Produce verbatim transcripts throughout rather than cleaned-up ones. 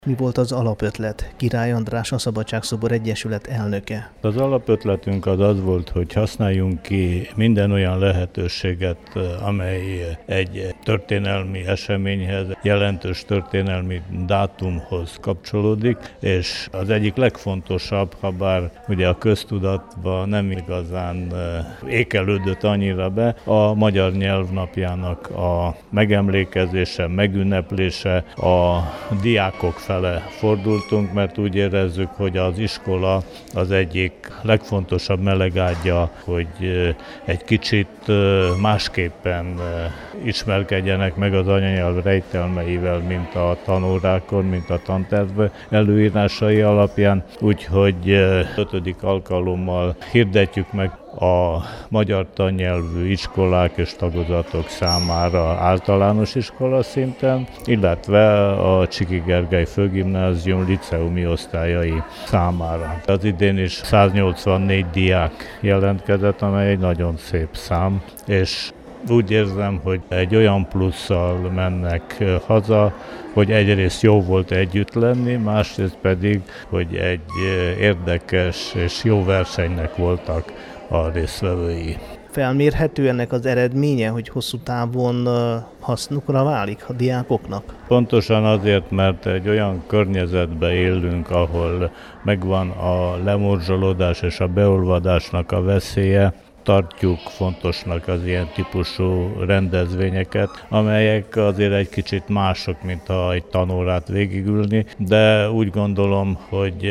Mi volt az alapötlet? Király András, a Szabadságszobor Egyesület elnöke. Az alapötletünk az az volt, hogy használjunk ki minden olyan lehetőséget, amely egy történelmi eseményhez, jelentős történelmi dátumhoz kapcsolódik, és az egyik legfontosabb, ha bár ugye a köztudatban nem igazán ékelődött annyira be, a magyar nyelvnapjának a megemlékezése, megünneplése, a diákok fele fordultunk, mert úgy érezzük, hogy az iskola az egyik legfontosabb melegágya, hogy egy kicsit másképpen ismerkedjenek meg az anyanyelv rejtelmeivel, mint a tanórákon, mint a tanterv előírásai alapján. Úgyhogy ötödik alkalommal hirdetjük meg a magyar tannyelvű iskolák és tagozatok számára általános iskola szinten, illetve a Csiki Gergely Főgimnázium liceumi osztályai számára. Az idén is száznyolcvannégy diák jelentkezett, amely egy nagyon szép szám, és úgy érzem, hogy egy olyan plusszal mennek haza, hogy egyrészt jó volt együtt lenni, másrészt pedig, hogy egy érdekes és jó versenynek voltak a résztvevői. Felmérhető ennek az eredménye, hogy hosszú távon hasznukra válik a diákoknak? Pontosan azért, mert egy olyan környezetben élünk, ahol megvan a lemorzsolódás és a beolvadásnak a veszélye, tartjuk fontosnak az ilyen típusú rendezvényeket, amelyek azért egy kicsit mások, mint ha egy tanórát végigülni, de úgy gondolom, hogy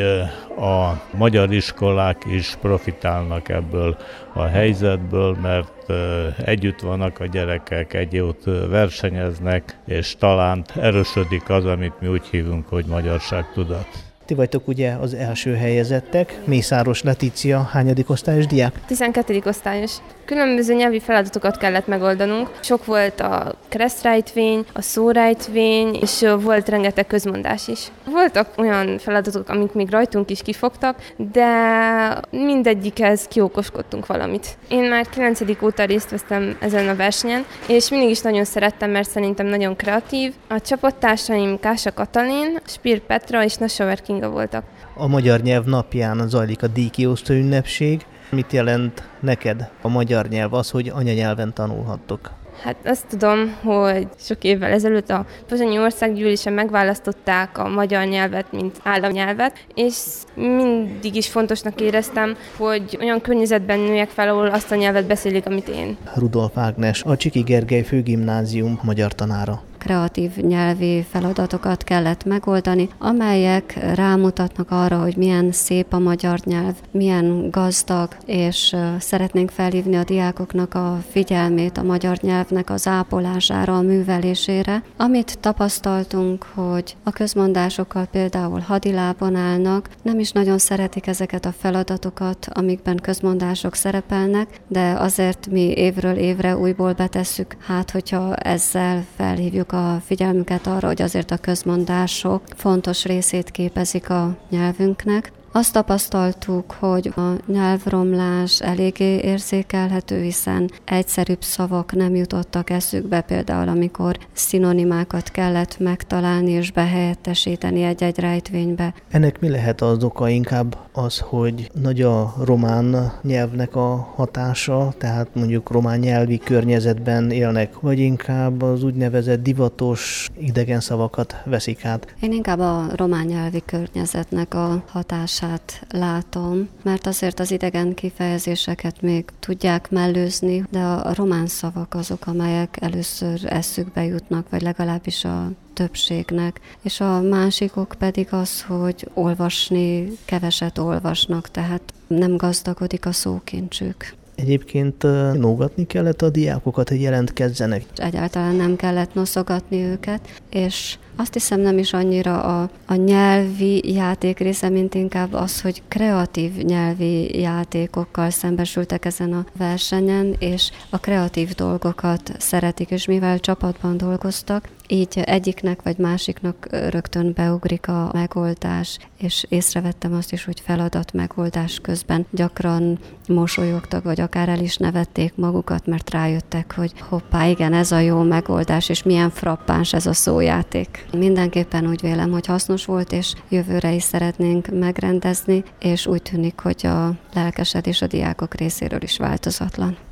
a magyar iskolák is profitálnak ebből a helyzetből, mert együtt vannak a gyerekek, egy jót versenyeznek, és talán erősödik az, amit mi úgy hívunk, hogy magyarságtudat. Ti vagytok ugye az első helyezettek. Mészáros Letícia, hányadik osztályos diák? tizenkettedik osztályos. Különböző nyelvi feladatokat kellett megoldanunk. Sok volt a keresztrejtvény, a szórejtvény, és volt rengeteg közmondás is. Voltak olyan feladatok, amik még rajtunk is kifogtak, de mindegyikhez kiokoskodtunk valamit. Én már kilencedik óta részt vesztem ezen a versenyen, és mindig is nagyon szerettem, mert szerintem nagyon kreatív. A csapattársaim Kása Katalin, Spír Petra és Nassauer Kinga voltak. A magyar nyelv napján zajlik a díjkiosztó ünnepség. Mit jelent neked a magyar nyelv, az, hogy anyanyelven tanulhattok? Hát azt tudom, hogy sok évvel ezelőtt a Pozsonyi Országgyűlésen megválasztották a magyar nyelvet, mint államnyelvet, és mindig is fontosnak éreztem, hogy olyan környezetben nőjek fel, ahol azt a nyelvet beszélik, amit én. Rudolf Ágnes, a Csiki Gergely Főgimnázium magyar tanára. Kreatív nyelvi feladatokat kellett megoldani, amelyek rámutatnak arra, hogy milyen szép a magyar nyelv, milyen gazdag, és szeretnénk felhívni a diákoknak a figyelmét a magyar nyelvnek az ápolására, a művelésére. Amit tapasztaltunk, hogy a közmondásokkal például hadilábon állnak, nem is nagyon szeretik ezeket a feladatokat, amikben közmondások szerepelnek, de azért mi évről évre újból betesszük, hát hogyha ezzel felhívjuk a figyelmüket arra, hogy azért a közmondások fontos részét képezik a nyelvünknek. Azt tapasztaltuk, hogy a nyelvromlás eléggé érzékelhető, hiszen egyszerűbb szavak nem jutottak eszükbe, például amikor szinonimákat kellett megtalálni és behelyettesíteni egy-egy rejtvénybe. Ennek mi lehet az oka? Inkább az, hogy nagy a román nyelvnek a hatása, tehát mondjuk román nyelvi környezetben élnek, vagy inkább az úgynevezett divatos idegen szavakat veszik át? Én inkább a román nyelvi környezetnek a hatását látom, mert azért az idegen kifejezéseket még tudják mellőzni, de a román szavak azok, amelyek először eszükbe jutnak, vagy legalábbis a többségnek. És a másikok pedig az, hogy olvasni keveset olvasnak, tehát nem gazdagodik a szókincsük. Egyébként nógatni kellett a diákokat, hogy jelentkezzenek. Egyáltalán nem kellett noszogatni őket, és azt hiszem nem is annyira a, a nyelvi játék része, mint inkább az, hogy kreatív nyelvi játékokkal szembesültek ezen a versenyen, és a kreatív dolgokat szeretik, és mivel csapatban dolgoztak, így egyiknek vagy másiknak rögtön beugrik a megoldás, és észrevettem azt is, hogy feladat megoldás közben gyakran mosolyogtak, vagy akár el is nevették magukat, mert rájöttek, hogy hoppá, igen, ez a jó megoldás, és milyen frappáns ez a szójáték. Mindenképpen úgy vélem, hogy hasznos volt, és jövőre is szeretnénk megrendezni, és úgy tűnik, hogy a lelkesedés a diákok részéről is változatlan.